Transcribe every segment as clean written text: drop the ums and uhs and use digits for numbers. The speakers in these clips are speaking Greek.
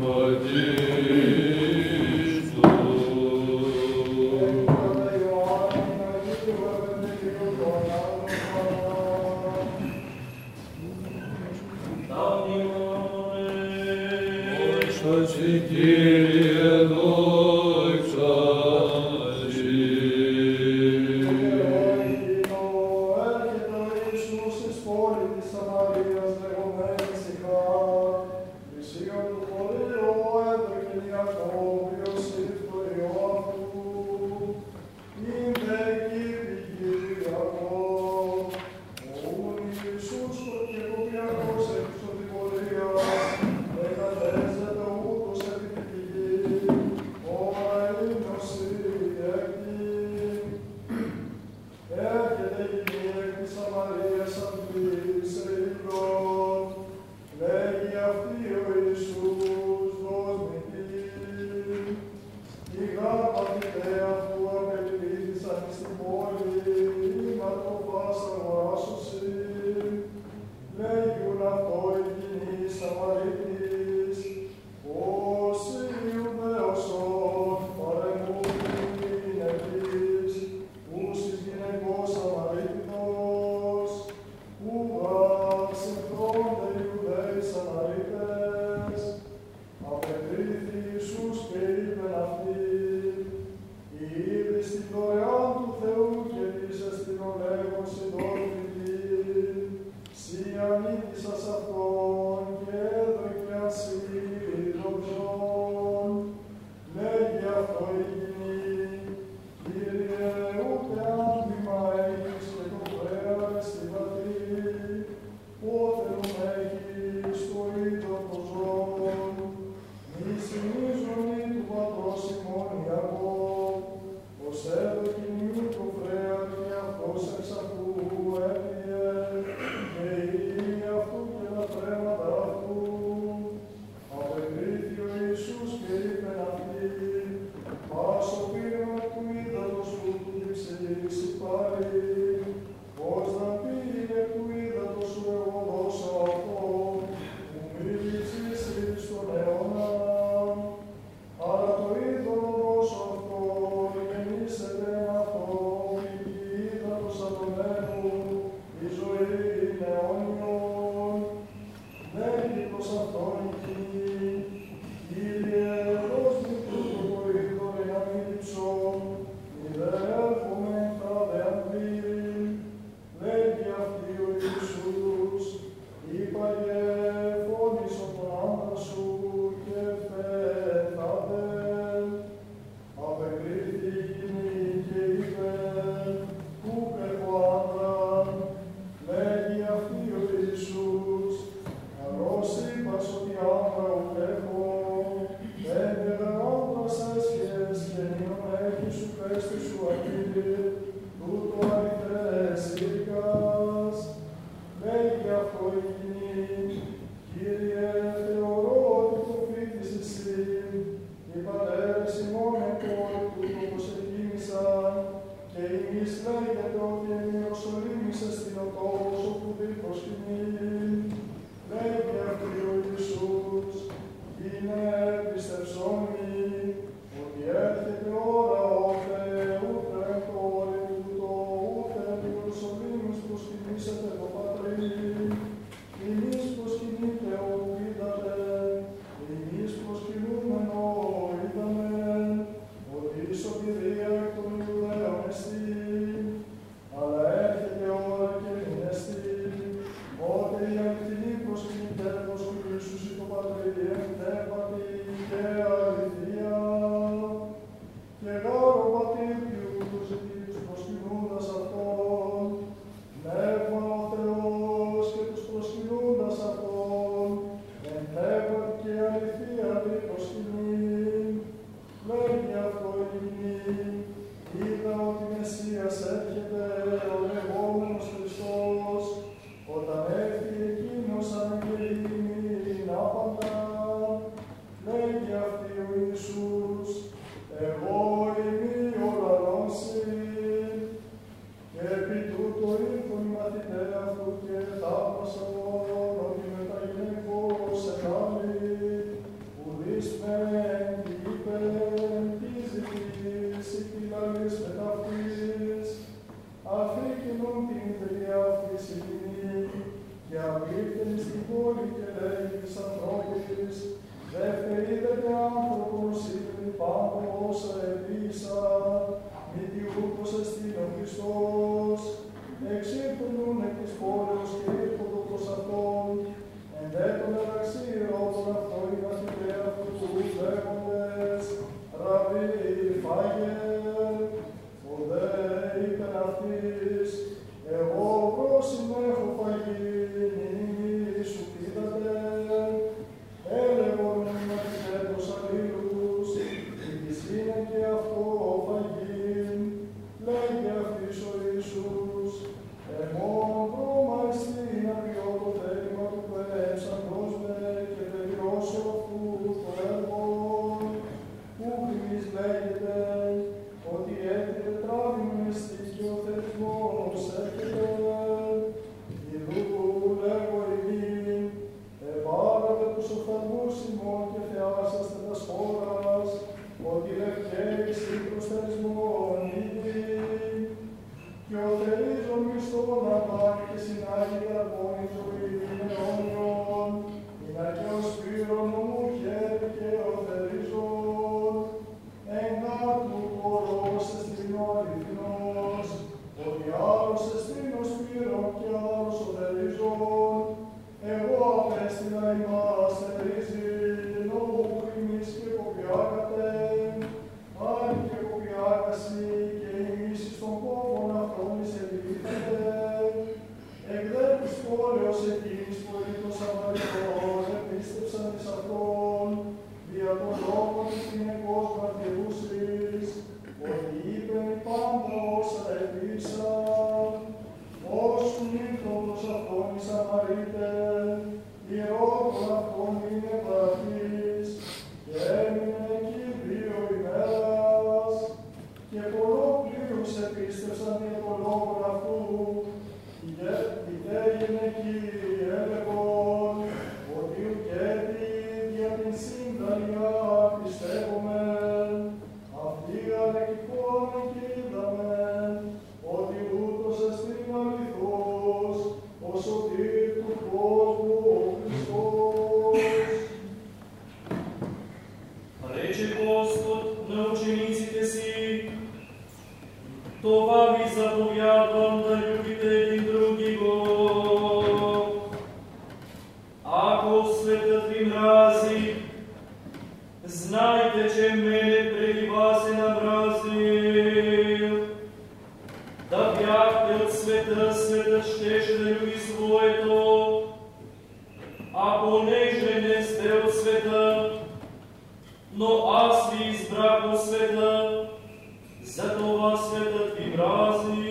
Ότι Χριστός, εξήρθουν εκ της πόλεως και ήρθοντο προς Αυτόν, εν δε τον μεταξύ ρώτων αυτό οι μαθηταί αυτού λέγοντες, Ραββί, φάγε, ο δε είπεν αυτοίς, εγώ πρόσημο έχω φαγήν, ημί σου πείδατε, έλεγον οι μαθηταί τους αλλήλους, εις είναι και αυτό φαγήν, λέγει αυτής ο Ιησούς, εμόν πρόμα εστίν απειώ το θέλημα του πέμψαντος με και τελειώσω αυτού το έργο, που γρήγης λέγεται, ότι έτη τετράβημεν εστί και ο θερισμός έρχεται. Ιδού λέγω ημίν, επάρατε τους οφθαλμούς ημών και θεάσαστε τας χώρας, ότι λευκαίης ή προς θερισμόν ήδη, και ο θερίζων μισθόν απάνει και συνάγει καρπόνι ζωή αιώνιον, είναι και ο σπύρον νομού χέρι και ο θερίζων, εγκάτου χωρός εστίν ο αληθινός, ότι άλλος εστίν ο σπύρον και άλλος ο θερίζων, εγώ απέστειλα ημάς θερίζει, λόγω ημείς και κοπιάκατε, άλλη και κοπιάκαση και ημείς εις των κόβων αυτών εις ελπίθατε, εκ δε της πόλεως εκείνης πολίτων Σαμαριτών επίστεψαν εις αυτόν, δια των λόγων της γυναικός μαρτυρούσης, ότι είπεν πάντα όσα επίσαν, όσουν ήρθον προς αυτόν οι Σαμαρίτες, οι ρόγων αυτών είναι παραθείς, και έμεινε εκεί 2 ημέρας, και πολλόπληρους επίστευσαν δια των λόγων αυτού, οι δε γυναικοί έλεγον, ότι ουκέτη δια την σύνταγια πιστεύομεν, αυτοί αρεκικόνε και είδαμεν, ότι ούτως εστίν αληθώς, ο σωτήρ του κόσμου ο Χριστός. Рече Господ на учениците си, това ви заповядвам да любите един другиго. Ако светът ви мрази, знайте, че мене преди вас е намразил. Да бяхте от света, светът щеше да люби своето, а понеже не сте от света, но аз ви избрах от света, затова светът ви мрази.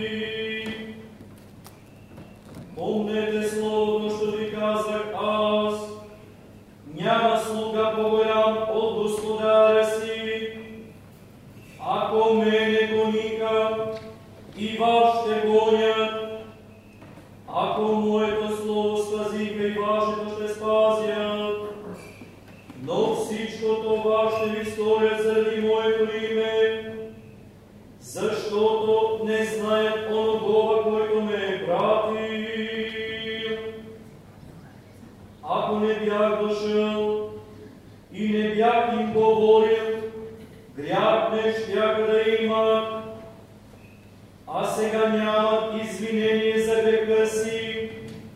Помнете словото, що ви казах аз, няма слуга по-голям от господаря си. Ако мене гониха, и вас ще гонят. Ако моето слово спазиха, и вашето ще спазят. Но всичко това ще ви сторят заради моето име, защото не знаят оногова, който ме е пратил. Ако не бях дошъл и не бях им говорил, грях не щяха да имат, а сега нямат извинение за греха си.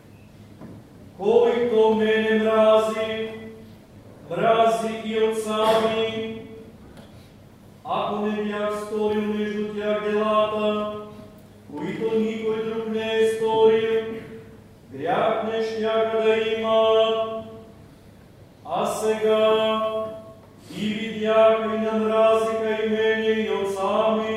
Който мене мрази, мрази и отца ми. Ако не бях сторил между тях делата, които никой друг не е сторил, грях не щяха да имат. А сега и видяха и намразиха и мене и отца ми.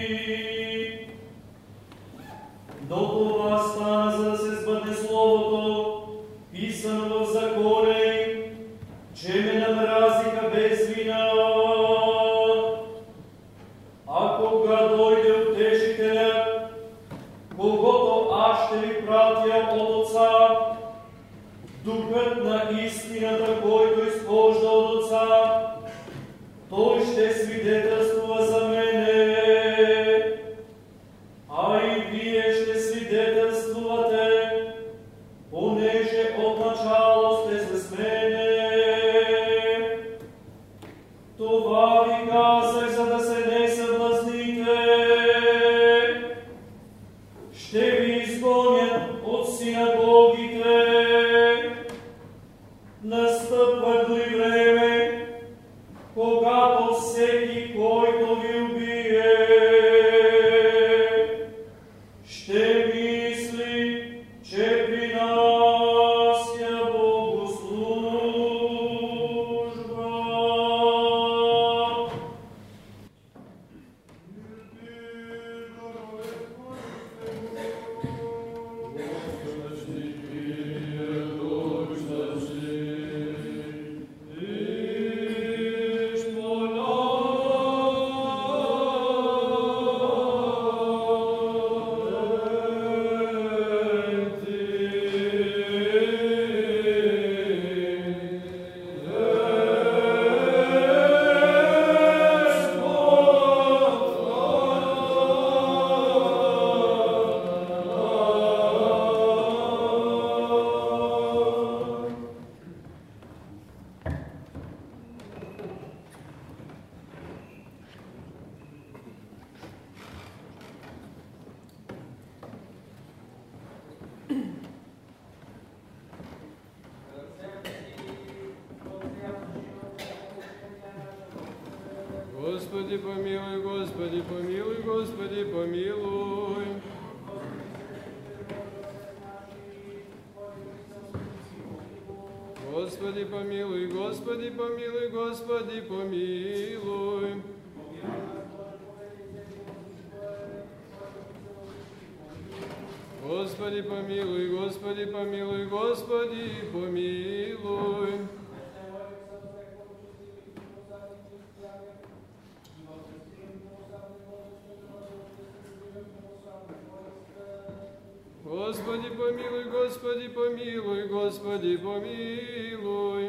Но това стана, за да се сбъдне словото, писано в закона им, че ме намразиха без вина. А кога дойде Утешителят, когото аз ще ви пратя от Отца, Духът на истината, който изхожда от Отца, той ще свидетелствува за мене. А и вие ще свидетелствувате, понеже отначало сте с мене. Това ви казах, за да се не съблазните. че принася Богу служба. Господи помилуй, Господи помилуй, Господи помилуй. Господи помилуй, Господи помилуй, Господи помилуй. Господи помилуй, Господи помилуй, Господи помилуй. Господи помилуй, Господи помилуй, Господи помилуй.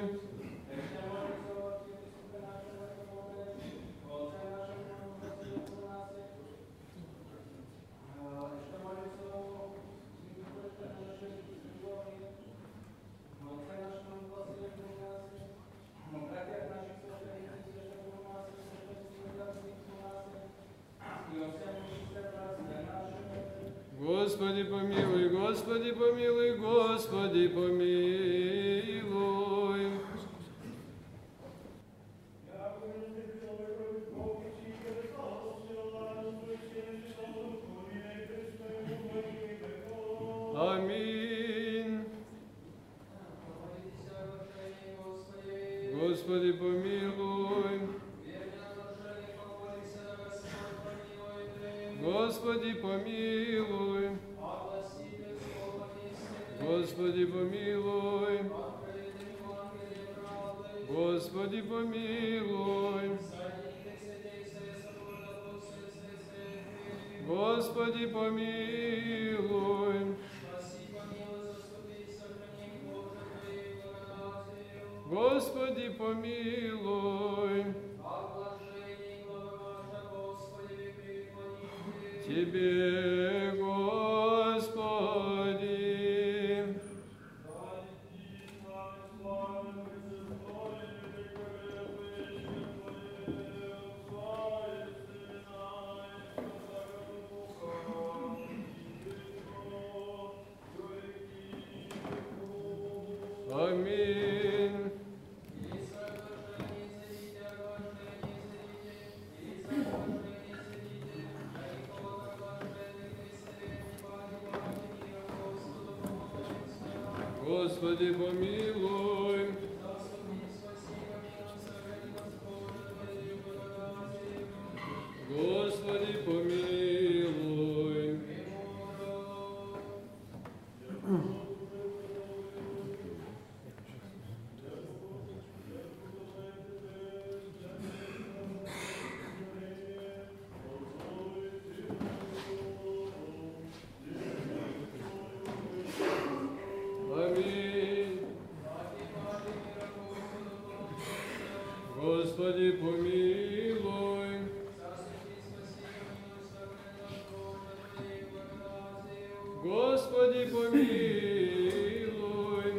Господи помилуй, Господи помилуй, Господи помилуй. Аминь. Господи помилуй. Господи помилуй. Господи помилуй. Господи помилуй. Господи помилуй. Господи помилуй. Тебе, Господи. Аминь. Господи помилуй. Господи помилуй. Аминь. Господи помилуй. Господи помилуй.